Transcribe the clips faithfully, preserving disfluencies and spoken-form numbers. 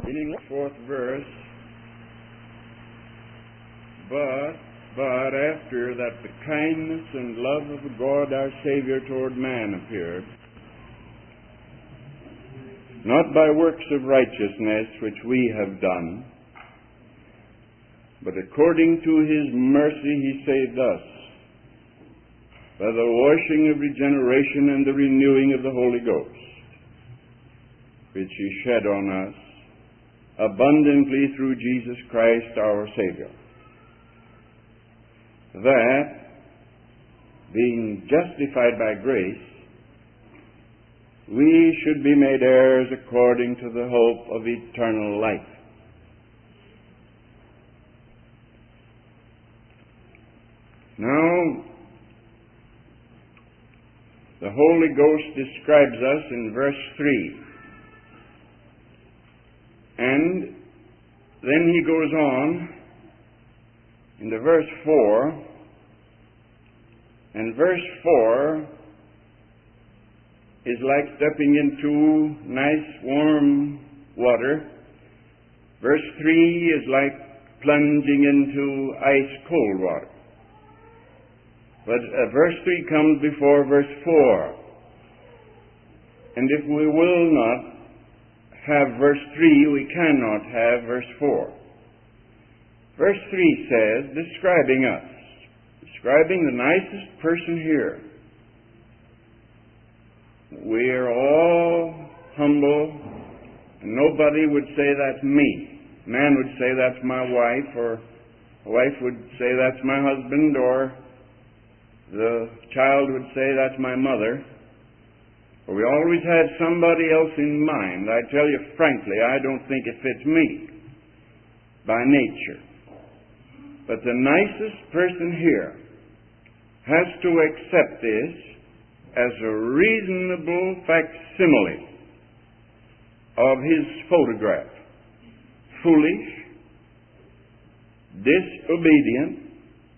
Beginning the fourth verse, but, but after that the kindness and love of God our Savior toward man appeared, not by works of righteousness which we have done, but according to His mercy He saved us, by the washing of regeneration and the renewing of the Holy Ghost, which He shed on us abundantly through Jesus Christ our Savior, that, being justified by grace, we should be made heirs according to the hope of eternal life. Now, the Holy Ghost describes us in verse three. And then he goes on into verse four. And verse four is like stepping into nice warm water. Verse three is like plunging into ice cold water. But uh, verse three comes before verse four. And if we will not have verse three, we cannot have verse four. Verse three says, describing us, describing the nicest person here. We are all humble, and nobody would say that's me. Man would say that's my wife, or a wife would say that's my husband, or the child would say that's my mother. But we always had somebody else in mind. I tell you frankly, I don't think it fits me by nature. But the nicest person here has to accept this as a reasonable facsimile of his photograph. Foolish, disobedient,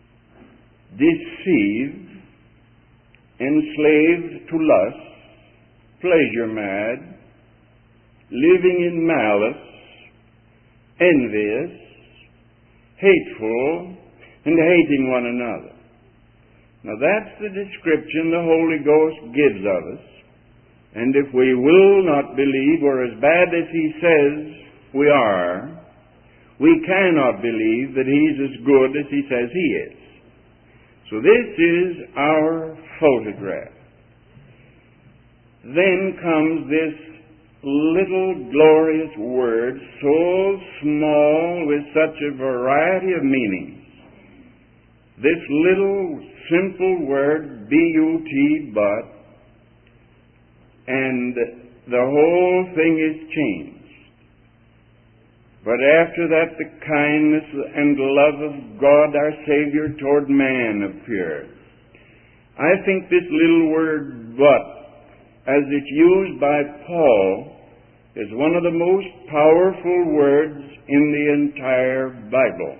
deceived, enslaved to lust, pleasure-mad, living in malice, envious, hateful, and hating one another. Now that's the description the Holy Ghost gives of us. And if we will not believe we're as bad as He says we are, we cannot believe that He's as good as He says He is. So this is our photograph. Then comes this little glorious word, so small with such a variety of meanings. This little simple word, B U T, but, and the whole thing is changed. But after that, the kindness and love of God our Savior toward man appeared. I think this little word, but, as it's used by Paul, is one of the most powerful words in the entire Bible.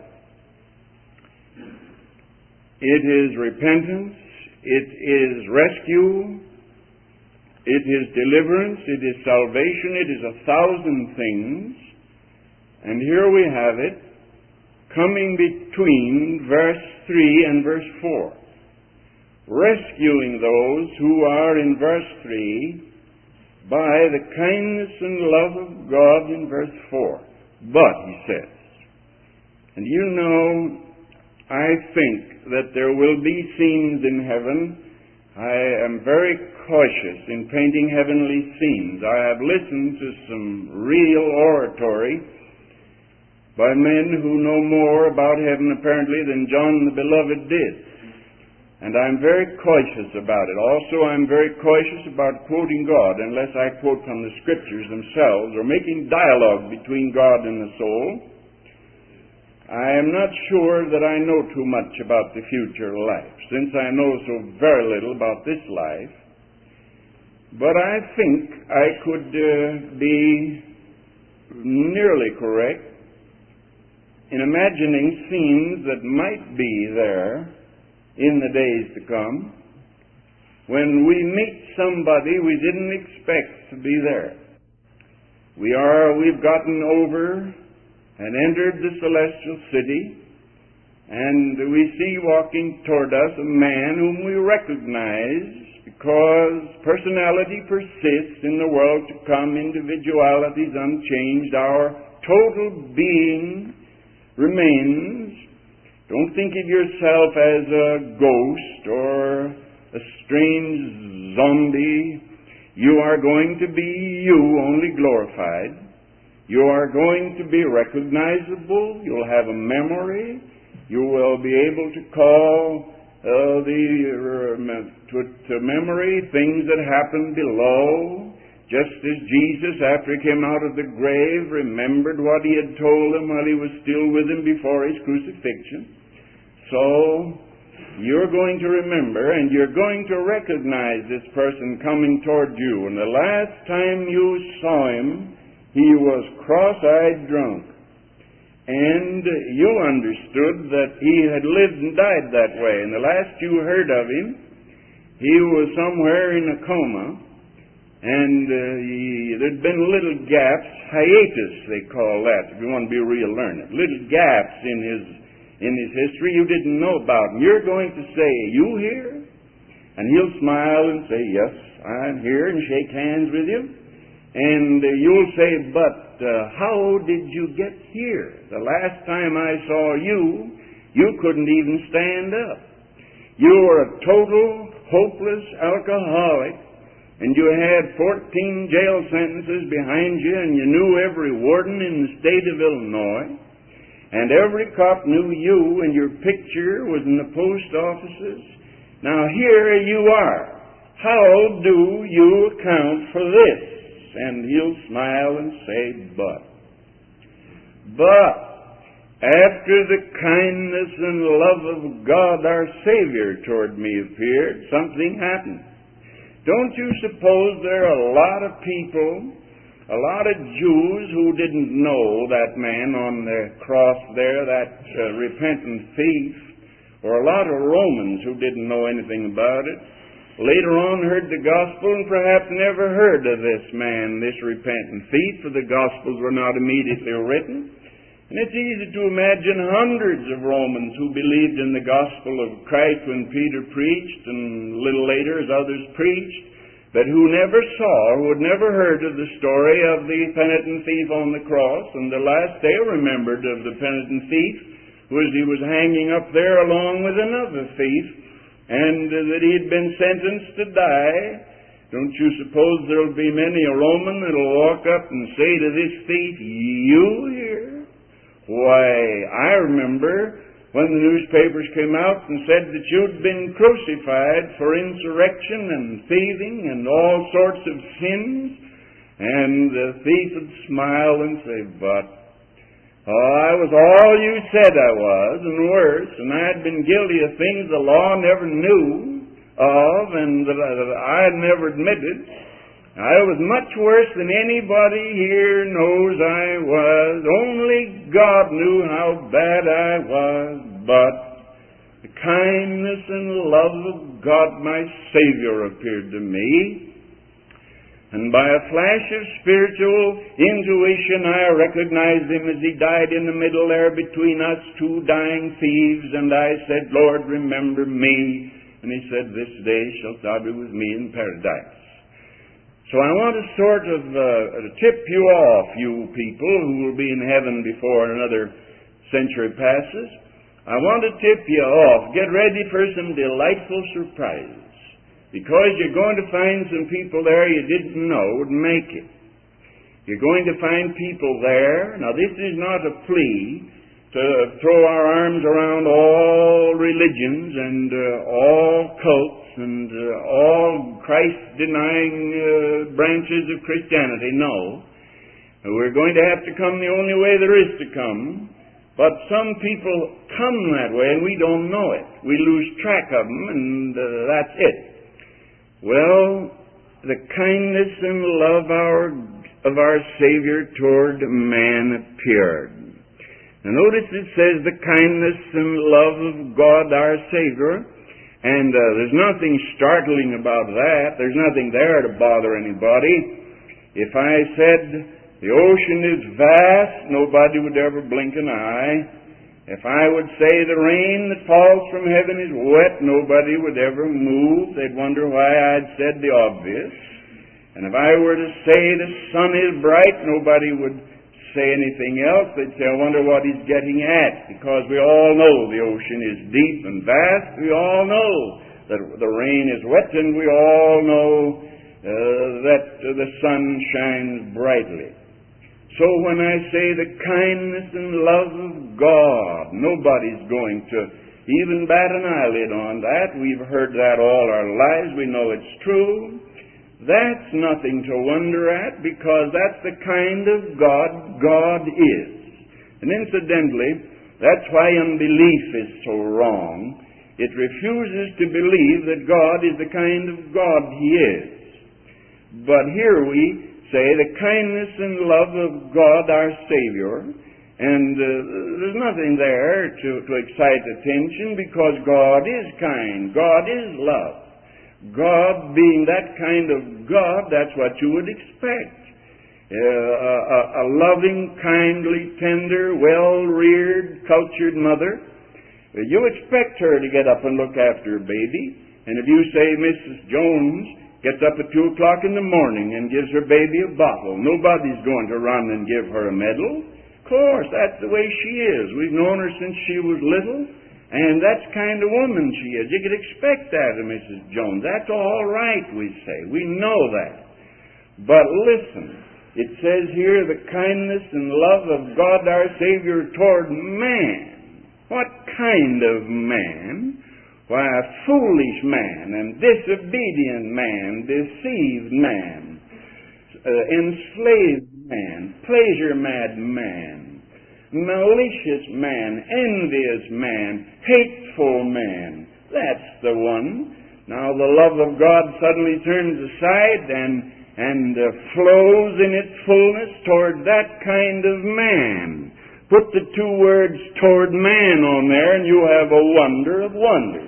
It is repentance, it is rescue, it is deliverance, it is salvation, it is a thousand things. And here we have it, coming between verse three and verse four. Rescuing those who are in verse three by the kindness and love of God in verse four. But, he says, and you know, I think that there will be scenes in heaven. I am very cautious in painting heavenly scenes. I have listened to some real oratory by men who know more about heaven apparently than John the Beloved did. And I'm very cautious about it. Also, I'm very cautious about quoting God unless I quote from the Scriptures themselves or making dialogue between God and the soul. I am not sure that I know too much about the future life, since I know so very little about this life. But I think I could uh, be nearly correct in imagining scenes that might be there in the days to come, when we meet somebody we didn't expect to be there. We are, we've gotten over and entered the celestial city, and we see walking toward us a man whom we recognize because personality persists in the world to come, individuality is unchanged, our total being remains. Don't think of yourself as a ghost or a strange zombie. You are going to be you, only glorified. You are going to be recognizable. You'll have a memory. You will be able to call uh, the uh, to, to memory things that happened below, just as Jesus, after he came out of the grave, remembered what he had told them while he was still with them before his crucifixion. So you're going to remember, and you're going to recognize this person coming toward you. And the last time you saw him, he was cross-eyed drunk. And you understood that he had lived and died that way. And the last you heard of him, he was somewhere in a coma. And uh, he, there'd been little gaps, hiatus they call that, if you want to be real learned. Little gaps in his in his history you didn't know about. And you're going to say, you here? And he'll smile and say, yes, I'm here, and shake hands with you. And uh, you'll say, but uh, how did you get here? The last time I saw you, you couldn't even stand up. You were a total, hopeless alcoholic, and you had fourteen jail sentences behind you, and you knew every warden in the state of Illinois. And every cop knew you, and your picture was in the post offices. Now here you are. How do you account for this? And he'll smile and say, but. But, after the kindness and love of God our Savior toward me appeared, something happened. Don't you suppose there are a lot of people, a lot of Jews who didn't know that man on the cross there, that uh, repentant thief, or a lot of Romans who didn't know anything about it, later on heard the gospel and perhaps never heard of this man, this repentant thief, for the gospels were not immediately written. And it's easy to imagine hundreds of Romans who believed in the gospel of Christ when Peter preached, and a little later as others preached, but who never saw, who had never heard of the story of the penitent thief on the cross. And the last they remembered of the penitent thief was he was hanging up there along with another thief, and uh, that he had been sentenced to die. Don't you suppose there'll be many a Roman that'll walk up and say to this thief, you here? Why, I remember when the newspapers came out and said that you'd been crucified for insurrection and thieving and all sorts of sins. And the thief would smile and say, but oh, I was all you said I was, and worse, and I had been guilty of things the law never knew of, and that I, that I had never admitted. I was much worse than anybody here knows I was. Only God knew how bad I was, but the kindness and love of God my Savior appeared to me. And by a flash of spiritual intuition, I recognized him as he died in the middle there between us two dying thieves. And I said, Lord, remember me. And he said, this day shalt thou be with me in paradise. So I want to sort of uh, tip you off, you people who will be in heaven before another century passes. I want to tip you off. Get ready for some delightful surprises. Because you're going to find some people there you didn't know would make it. You're going to find people there. Now, this is not a plea to throw our arms around all religions and uh, all cults and uh, all Christ-denying uh, branches of Christianity. No. We're going to have to come the only way there is to come. But some people come that way and we don't know it. We lose track of them, and uh, that's it. Well, the kindness and love our, of our Savior toward man appeared. Now notice it says the kindness and love of God our Savior, and uh, there's nothing startling about that. There's nothing there to bother anybody. If I said The ocean is vast, nobody would ever blink an eye. If I would say the rain that falls from heaven is wet, nobody would ever move. They'd wonder why I'd said the obvious. And if I were to say the sun is bright, nobody would say anything else. They'd say, I wonder what he's getting at, because we all know the ocean is deep and vast. We all know that the rain is wet, and we all know uh, that uh, the sun shines brightly. So when I say the kindness and love of God, nobody's going to even bat an eyelid on that. We've heard that all our lives. We know it's true. That's nothing to wonder at, because that's the kind of God God is. And incidentally, that's why unbelief is so wrong. It refuses to believe that God is the kind of God He is. But here we say the kindness and love of God our Savior, and uh, there's nothing there to, to excite attention, because God is kind. God is love. God being that kind of God, that's what you would expect. Uh, a, a loving, kindly, tender, well-reared, cultured mother. You expect her to get up and look after her baby. And if you say Missus Jones gets up at two o'clock in the morning and gives her baby a bottle, nobody's going to run and give her a medal. Of course, that's the way she is. We've known her since she was little, and that's the kind of woman she is. You could expect that of Missus Jones. That's all right, we say. We know that. But listen, it says here the kindness and love of God our Savior toward man. What kind of man? Why, a foolish man and disobedient man, deceived man, uh, enslaved man, pleasure-mad man, malicious man, envious man, hateful man. That's the one. Now the love of God suddenly turns aside and, and uh, flows in its fullness toward that kind of man. Put the two words toward man on there and you have a wonder of wonders.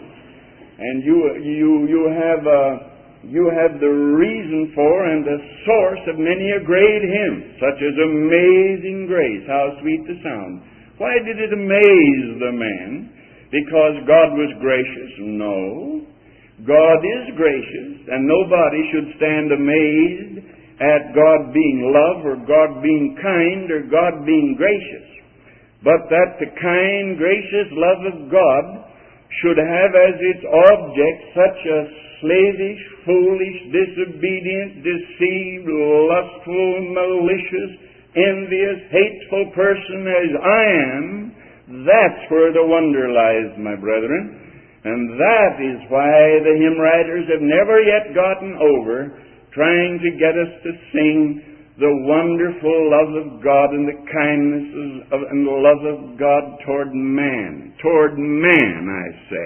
And you you you have uh, you have the reason for and the source of many a great hymn, such as Amazing Grace, how sweet the sound. Why did it amaze the man? Because God was gracious? No. God is gracious, and nobody should stand amazed at God being love or God being kind or God being gracious. But that the kind, gracious love of God should have as its object such a slavish, foolish, disobedient, deceived, lustful, malicious, envious, hateful person as I am, that's where the wonder lies, my brethren. And that is why the hymn writers have never yet gotten over trying to get us to sing the wonderful love of God and the kindness of, and the love of God toward man. Toward man, I say.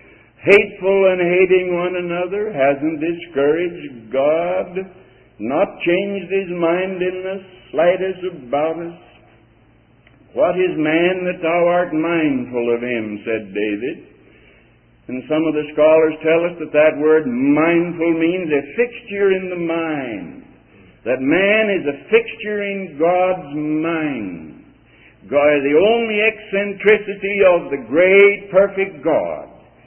Hateful and hating one another hasn't discouraged God, not changed His mind in the slightest about us. What is man that thou art mindful of him, said David. And some of the scholars tell us that that word mindful means a fixture in the mind. That man is a fixture in God's mind. God, the only eccentricity of the great, perfect God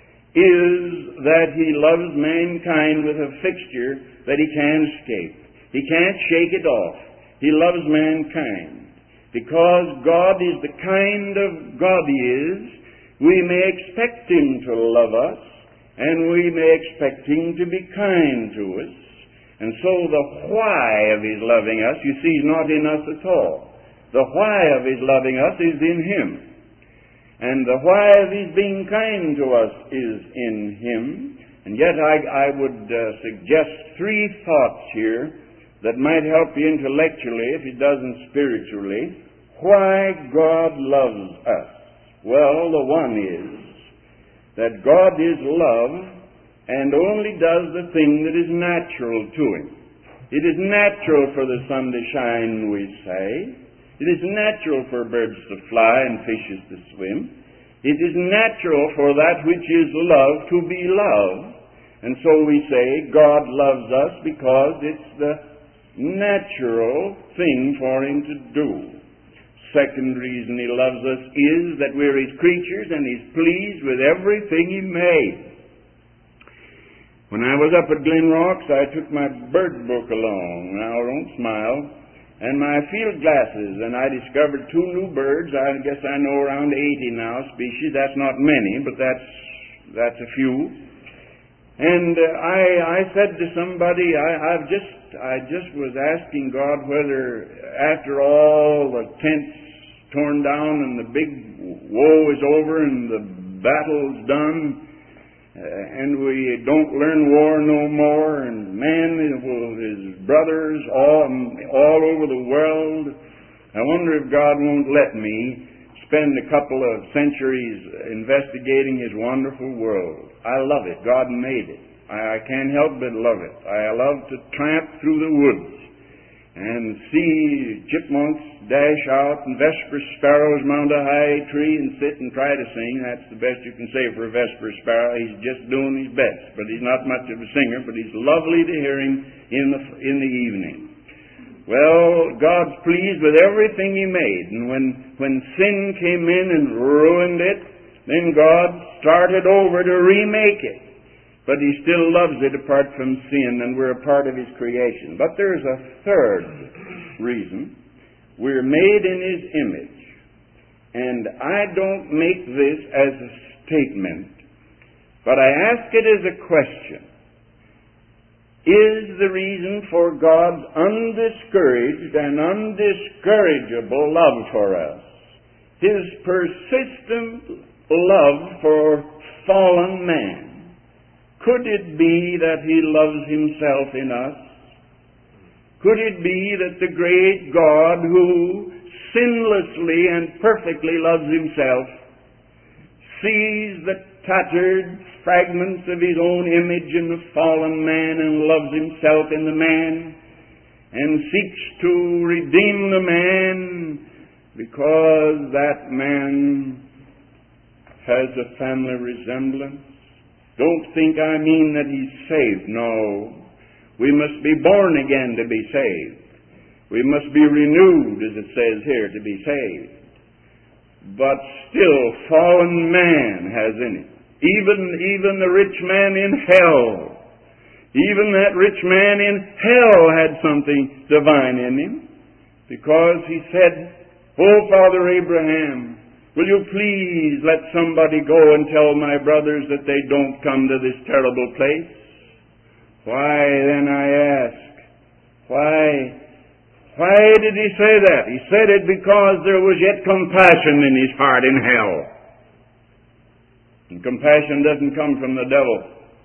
is that He loves mankind with a fixture that He can't escape. He can't shake it off. He loves mankind. Because God is the kind of God He is, we may expect Him to love us, and we may expect Him to be kind to us. And so the why of His loving us, you see, is not in us at all. The why of His loving us is in Him. And the why of His being kind to us is in Him. And yet I, I would uh, suggest three thoughts here that might help you intellectually, if it doesn't spiritually, why God loves us. Well, the one is that God is love, and only does the thing that is natural to Him. It is natural for the sun to shine, we say. It is natural for birds to fly and fishes to swim. It is natural for that which is love to be love. And so we say God loves us because it's the natural thing for him to do. Second reason he loves us is that we're his creatures and he's pleased with everything he made. When I was up at Glen Rocks, I took my bird book along. Now, don't smile. And my field glasses, and I discovered two new birds. I guess I know around eighty now species. That's not many, but that's that's a few. And uh, I I said to somebody, I, I've just I just was asking God whether after all the tents torn down and the big woe is over and the battle's done, uh, and we don't learn war no more, and man will his brothers all all over the world, I wonder if God won't let me spend a couple of centuries investigating his wonderful world. I love it. God made it. I can't help but love it. I love to tramp through the woods and see chipmunks dash out and vesper sparrows mount a high tree and sit and try to sing. That's the best you can say for a vesper sparrow. He's just doing his best, but he's not much of a singer, but he's lovely to hear him in the, in the evening. Well, God's pleased with everything he made, and when, when sin came in and ruined it, then God started over to remake it. But he still loves it apart from sin, and we're a part of his creation. But there's a third reason. We're made in his image. And I don't make this as a statement, but I ask it as a question. Is the reason for God's undiscouraged and undiscourageable love for us his persistent love for fallen man? Could it be that he loves himself in us? Could it be that the great God who sinlessly and perfectly loves himself sees the tattered fragments of his own image in the fallen man and loves himself in the man and seeks to redeem the man because that man has a family resemblance? Don't think I mean that he's saved. No. We must be born again to be saved. We must be renewed, as it says here, to be saved. But still, fallen man has in it. Even, even the rich man in hell, even that rich man in hell had something divine in him, because he said, "Oh, Father Abraham, will you please let somebody go and tell my brothers that they don't come to this terrible place?" Why, then I ask, why, why did he say that? He said it because there was yet compassion in his heart in hell. And compassion doesn't come from the devil.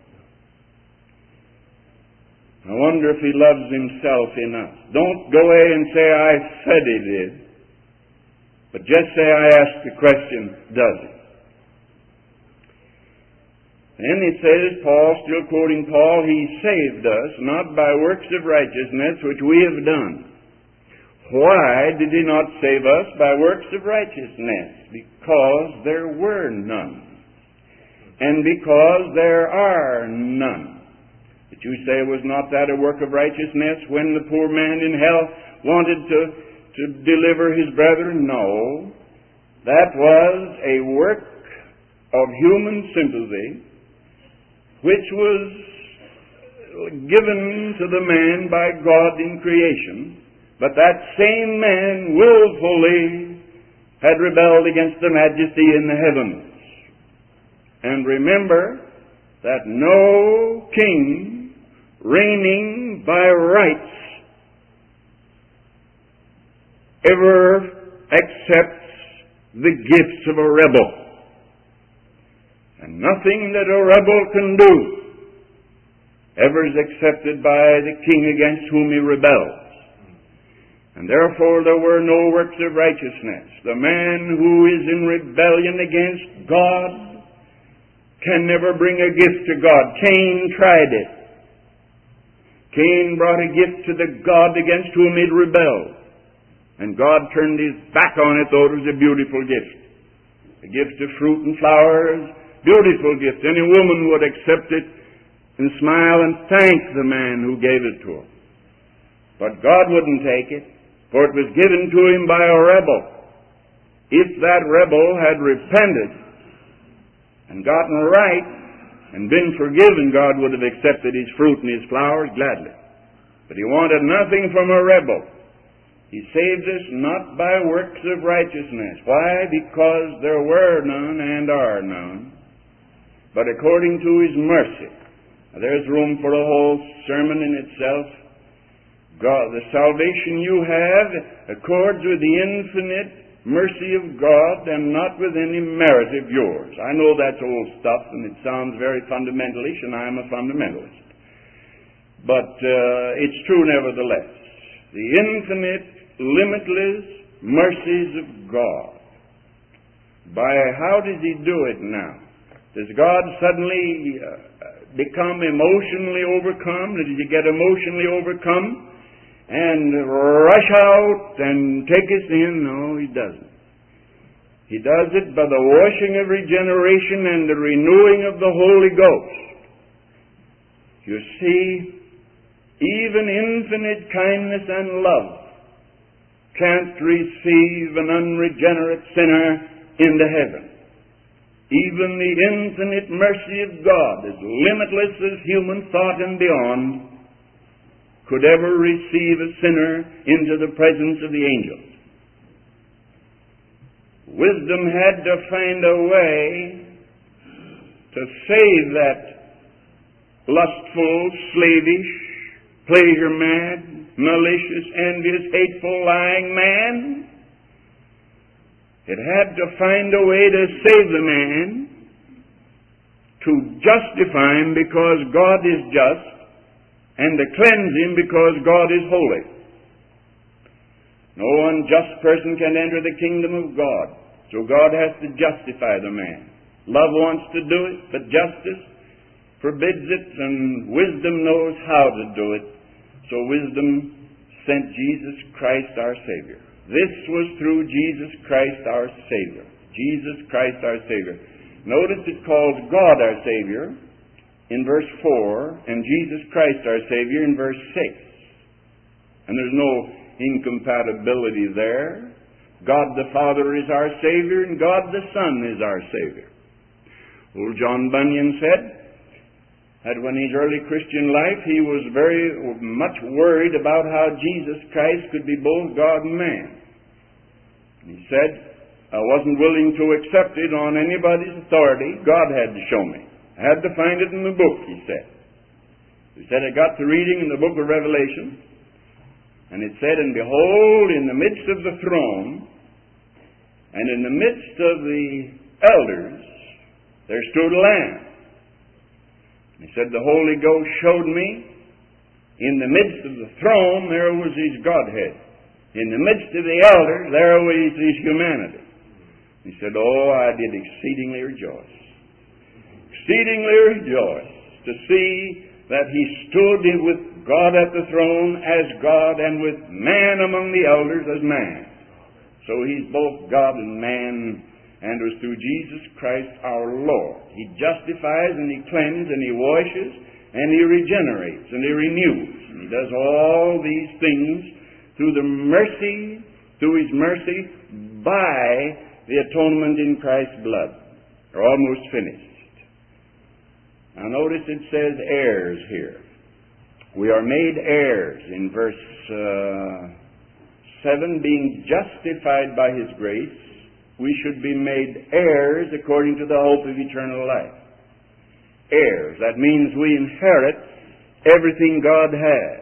I wonder if he loves himself in us. Don't go away and say, "I said he did." But just say, "I asked the question, does it?" Then it says, Paul, still quoting Paul, he saved us, not by works of righteousness which we have done. Why did he not save us by works of righteousness? Because there were none. And because there are none. But you say, was not that a work of righteousness when the poor man in hell wanted to to deliver his brethren? No. That was a work of human sympathy which was given to the man by God in creation, but that same man willfully had rebelled against the majesty in the heavens. And remember that no king reigning by rights ever accepts the gifts of a rebel. And nothing that a rebel can do ever is accepted by the king against whom he rebels. And therefore there were no works of righteousness. The man who is in rebellion against God can never bring a gift to God. Cain tried it. Cain brought a gift to the God against whom he'd rebelled. And God turned his back on it, though it was a beautiful gift. A gift of fruit and flowers, beautiful gift. Any woman would accept it and smile and thank the man who gave it to her. But God wouldn't take it, for it was given to him by a rebel. If that rebel had repented and gotten right and been forgiven, God would have accepted his fruit and his flowers gladly. But he wanted nothing from a rebel. He saved us not by works of righteousness. Why? Because there were none and are none, but according to his mercy. Now, there's room for a whole sermon in itself. God, the salvation you have accords with the infinite mercy of God and not with any merit of yours. I know that's old stuff and it sounds very fundamentalish, and I'm a fundamentalist. But uh, it's true nevertheless. The infinite, limitless mercies of God. By how does he do it now? Does God suddenly uh, become emotionally overcome? Does he get emotionally overcome and rush out and take us in? No, he doesn't. He does it by the washing of regeneration and the renewing of the Holy Ghost. You see, even infinite kindness and love can't receive an unregenerate sinner into heaven. Even the infinite mercy of God, as limitless as human thought and beyond, could ever receive a sinner into the presence of the angels. Wisdom had to find a way to save that lustful, slavish, pleasure-mad, malicious, envious, hateful, lying man. It had to find a way to save the man, to justify him because God is just, and to cleanse him because God is holy. No unjust person can enter the kingdom of God, so God has to justify the man. Love wants to do it, but justice forbids it, and wisdom knows how to do it. So wisdom sent Jesus Christ our Savior. This was through Jesus Christ our Savior. Jesus Christ our Savior. Notice it calls God our Savior in verse four, and Jesus Christ our Savior in verse six. And there's no incompatibility there. God the Father is our Savior, and God the Son is our Savior. Old John Bunyan said that when his early Christian life, he was very much worried about how Jesus Christ could be both God and man. He said, I wasn't willing to accept it on anybody's authority. God had to show me. I had to find it in the book, he said. He said, I got to reading in the book of Revelation, and it said, and behold, in the midst of the throne, and in the midst of the elders, there stood a Lamb. He said, the Holy Ghost showed me, in the midst of the throne, there was his Godhead. In the midst of the elders, there was his humanity. He said, oh, I did exceedingly rejoice. Exceedingly rejoice to see that he stood with God at the throne as God, and with man among the elders as man. So he's both God and man, and it was through Jesus Christ our Lord. He justifies and he cleanses and he washes and he regenerates and he renews. And he does all these things through the mercy, through his mercy, by the atonement in Christ's blood. They're almost finished. Now notice it says heirs here. We are made heirs in verse uh, seven, being justified by his grace. We should be made heirs according to the hope of eternal life. Heirs. That means we inherit everything God has.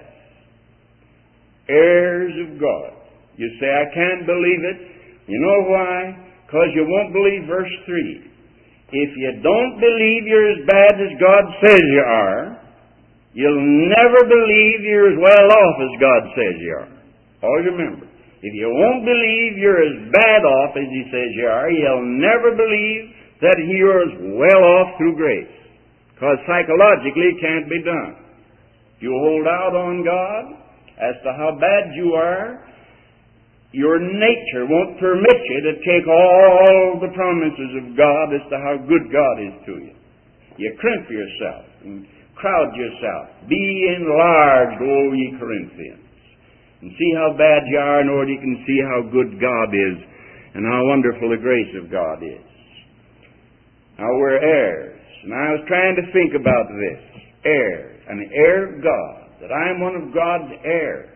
Heirs of God. You say, I can't believe it. You know why? Because you won't believe verse three. If you don't believe you're as bad as God says you are, you'll never believe you're as well off as God says you are. Always remember. If you won't believe you're as bad off as he says you are, you'll never believe that you're as well off through grace. Because psychologically it can't be done. If you hold out on God as to how bad you are, your nature won't permit you to take all the promises of God as to how good God is to you. You crimp yourself and crowd yourself. Be enlarged, O ye Corinthians. and see how bad you are in order you can see how good God is and how wonderful the grace of God is. Now we're heirs. And I was trying to think about this. Heirs. An heir of God. That I am one of God's heirs.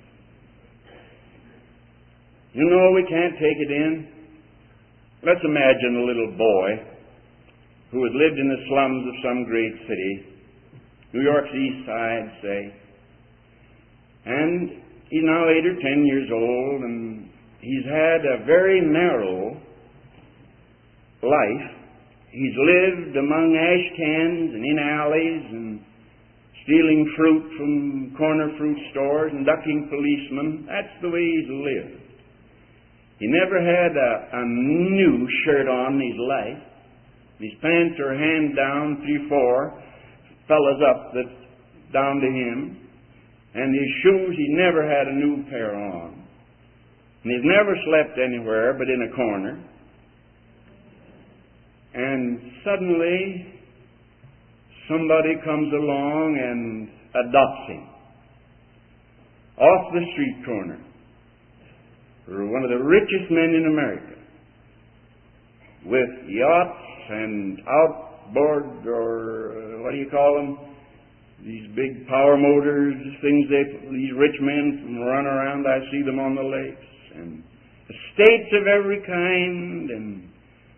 You know, we can't take it in. Let's imagine a little boy who had lived in the slums of some great city, New York's East Side, say, and he's now eight or ten years old, and he's had a very narrow life. He's lived among ash cans and in alleys and stealing fruit from corner fruit stores and ducking policemen. That's the way he's lived. He never had a, a new shirt on in his life. His pants are hand down, three, four fellas up that down to him. And his shoes, he never had a new pair on. And he's never slept anywhere but in a corner. And suddenly, somebody comes along and adopts him. Off the street corner. For one of the richest men in America. With yachts and outboard, or uh, what do you call them? These big power motors, things they, these rich men run around. I see them on the lakes. And estates of every kind, and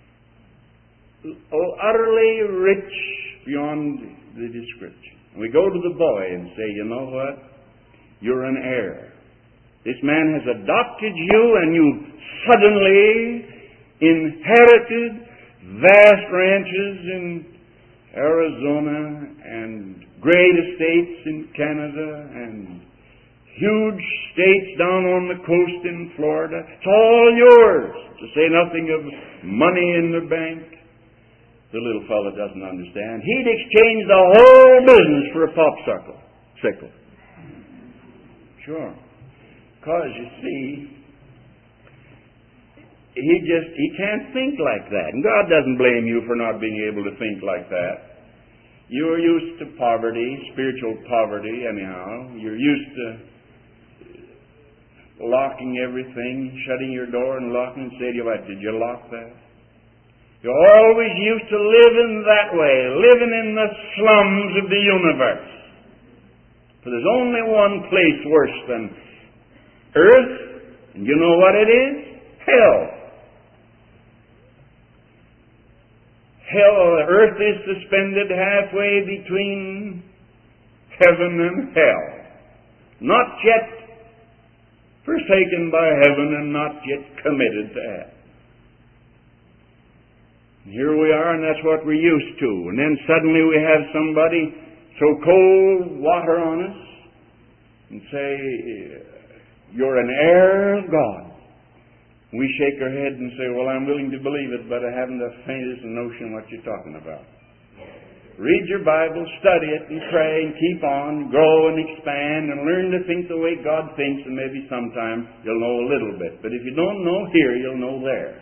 oh, utterly rich beyond the description. And we go to the boy and say, you know what? You're an heir. This man has adopted you, and you suddenly inherited vast ranches in Arizona and great estates in Canada and huge states down on the coast in Florida. It's all yours, to say nothing of money in the bank. The little fellow doesn't understand. He'd exchange the whole business for a popsicle. Sickle. Sure. Because, you see, he just, he can't think like that. And God doesn't blame you for not being able to think like that. You're used to poverty, spiritual poverty, anyhow. You're used to locking everything, shutting your door and locking and say to you, what, did you lock that? You're always used to living that way, living in the slums of the universe. For there's only one place worse than earth, and you know what it is? Hell. Hell, earth is suspended halfway between heaven and hell. Not yet forsaken by heaven and not yet committed to hell. And here we are, and that's what we're used to. And then suddenly we have somebody throw cold water on us and say, you're an heir of God. We shake our head and say, well, I'm willing to believe it, but I haven't the faintest notion what you're talking about. Read your Bible, study it, and pray, and keep on, grow and expand, and learn to think the way God thinks, and maybe sometime you'll know a little bit. But if you don't know here, you'll know there.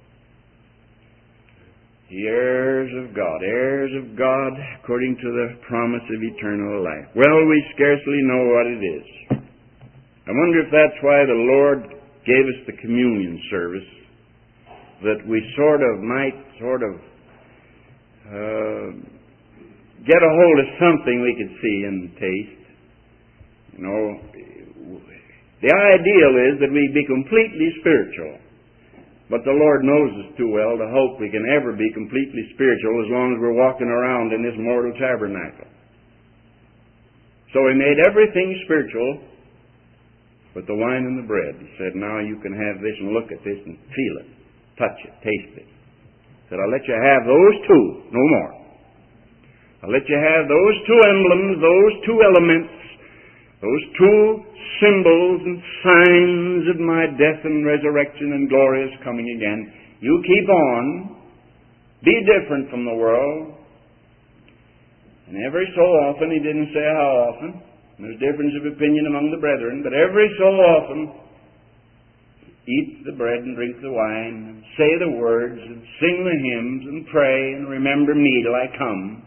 The heirs of God, heirs of God, according to the promise of eternal life. Well, we scarcely know what it is. I wonder if that's why the Lord gave us the communion service, that we sort of might sort of uh, get a hold of something we could see and taste. You know, the ideal is that we be completely spiritual. But the Lord knows us too well to hope we can ever be completely spiritual as long as we're walking around in this mortal tabernacle. So He made everything spiritual but the wine and the bread. He said, now you can have this and look at this and feel it, touch it, taste it. He said, I'll let you have those two, no more. I'll let you have those two emblems, those two elements, those two symbols and signs of my death and resurrection and glorious coming again. You keep on. Be different from the world. And every so often, He didn't say how often. There's difference of opinion among the brethren, but every so often, eat the bread and drink the wine, and say the words, and sing the hymns, and pray, and remember me till I come.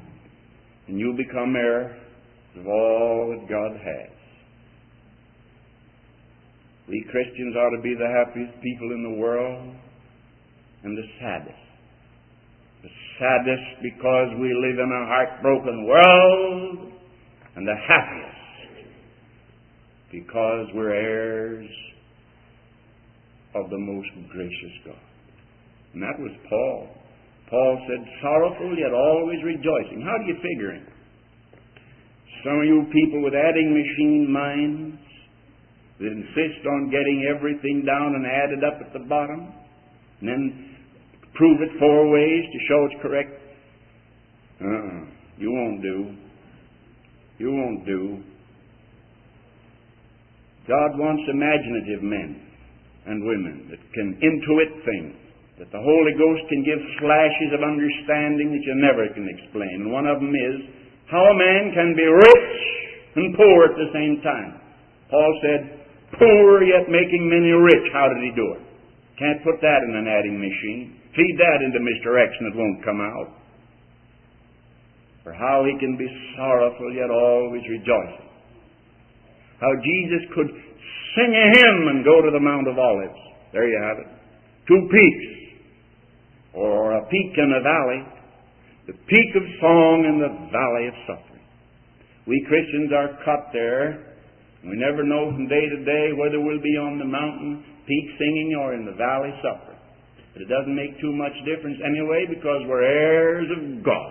And you'll become heir of all that God has. We Christians ought to be the happiest people in the world and the saddest. The saddest because we live in a heartbroken world, and the happiest because we're heirs of the most gracious God. And that was Paul. Paul said, sorrowful yet always rejoicing. How do you figure it? Some of you people with adding machine minds that insist on getting everything down and added up at the bottom, and then prove it four ways to show it's correct. Uh-uh. You won't do. You won't do. God wants imaginative men and women that can intuit things, that the Holy Ghost can give flashes of understanding that you never can explain. And one of them is how a man can be rich and poor at the same time. Paul said, poor yet making many rich. How did he do it? Can't put that in an adding machine. Feed that into Mister X and it won't come out. For how he can be sorrowful yet always rejoicing. How Jesus could sing a hymn and go to the Mount of Olives. There you have it. Two peaks, or a peak and a valley. The peak of song and the valley of suffering. We Christians are caught there. We never know from day to day whether we'll be on the mountain peak singing or in the valley suffering. But it doesn't make too much difference anyway, because we're heirs of God.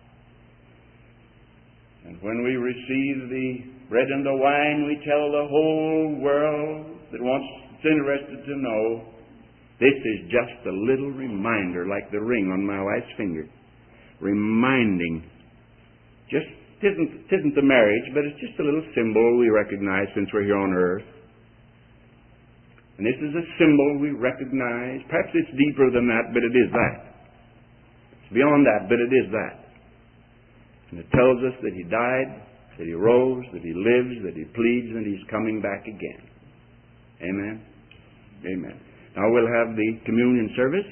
And when we receive the bread and the wine, we tell the whole world that wants, that's interested to know, this is just a little reminder, like the ring on my wife's finger, reminding, just it isn't, it isn't the marriage, but it's just a little symbol we recognize since we're here on earth. And this is a symbol we recognize. Perhaps it's deeper than that, but it is that. It's beyond that, but it is that. And it tells us that He died, that He rose, that He lives, that He pleads, and He's coming back again. Amen? Amen. Now we'll have the communion service.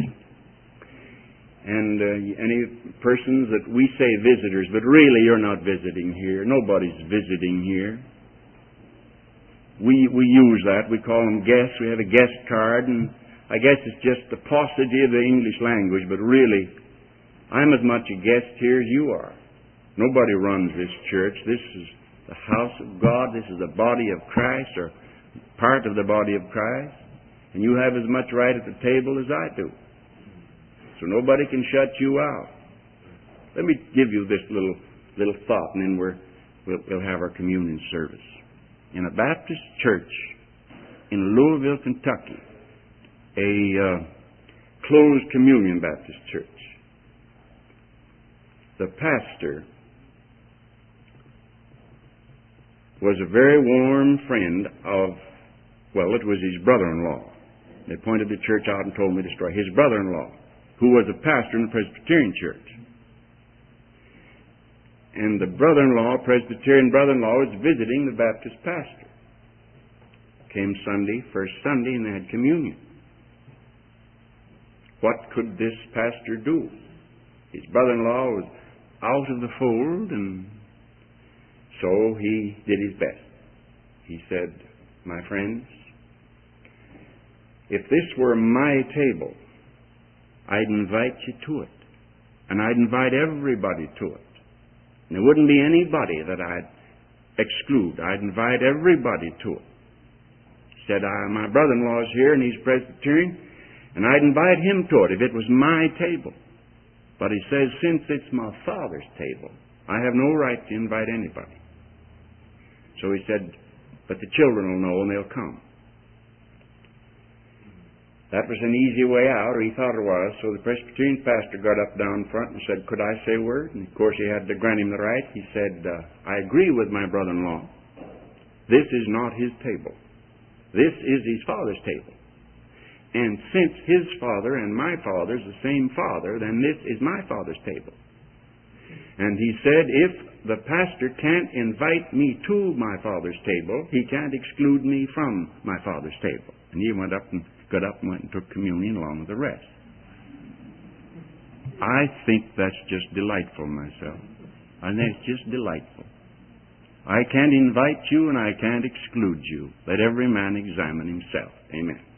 And uh, any persons that we say visitors, but really you're not visiting here. Nobody's visiting here. We we use that. We call them guests. We have a guest card, and I guess it's just the paucity of the English language, but really, I'm as much a guest here as you are. Nobody runs this church. This is the house of God. This is the body of Christ, or part of the body of Christ. And you have as much right at the table as I do. So nobody can shut you out. Let me give you this little little thought, and then we're, we'll, we'll have our communion service. In a Baptist church in Louisville, Kentucky, a uh, closed communion Baptist church, the pastor was a very warm friend of, well, it was his brother-in-law. They pointed the church out and told me to destroy his brother-in-law, who was a pastor in the Presbyterian church. And the brother-in-law, Presbyterian brother-in-law, was visiting the Baptist pastor. Came Sunday, first Sunday, and they had communion. What could this pastor do? His brother-in-law was out of the fold, and so he did his best. He said, my friends, if this were my table, I'd invite you to it. And I'd invite everybody to it. And there wouldn't be anybody that I'd exclude. I'd invite everybody to it. He said, I, my brother-in-law's here and he's Presbyterian, and I'd invite him to it if it was my table. But he says, since it's my Father's table, I have no right to invite anybody. So he said, but the children will know and they'll come. That was an easy way out, or he thought it was. So the Presbyterian pastor got up down front and said, could I say a word? And of course he had to grant him the right. He said, uh, I agree with my brother-in-law. This is not his table. This is his father's table. And since his father and my father is the same father, then this is my father's table. And he said, if the pastor can't invite me to my father's table, he can't exclude me from my father's table. And he went up and got up and went and took communion along with the rest. I think that's just delightful myself. I think it's just delightful. I can't invite you and I can't exclude you. Let every man examine himself. Amen.